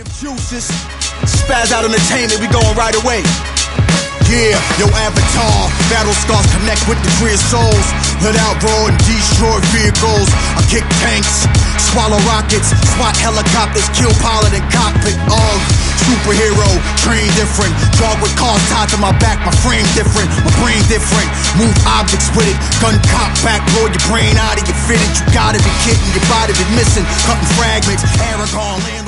creative juices. Spaz out entertainment, we going right away. Yeah, yo avatar, battle scars connect with the free souls. Let out raw and destroy vehicles. I kick tanks, swallow rockets, swat helicopters, kill pilot and cockpit. Superhero, train different. Dog with cars tied to my back, my frame different, my brain different. Move objects with it, gun cock back, blow your brain out of your fitted. You gotta be kidding, your body be missing, cutting fragments. Aragon,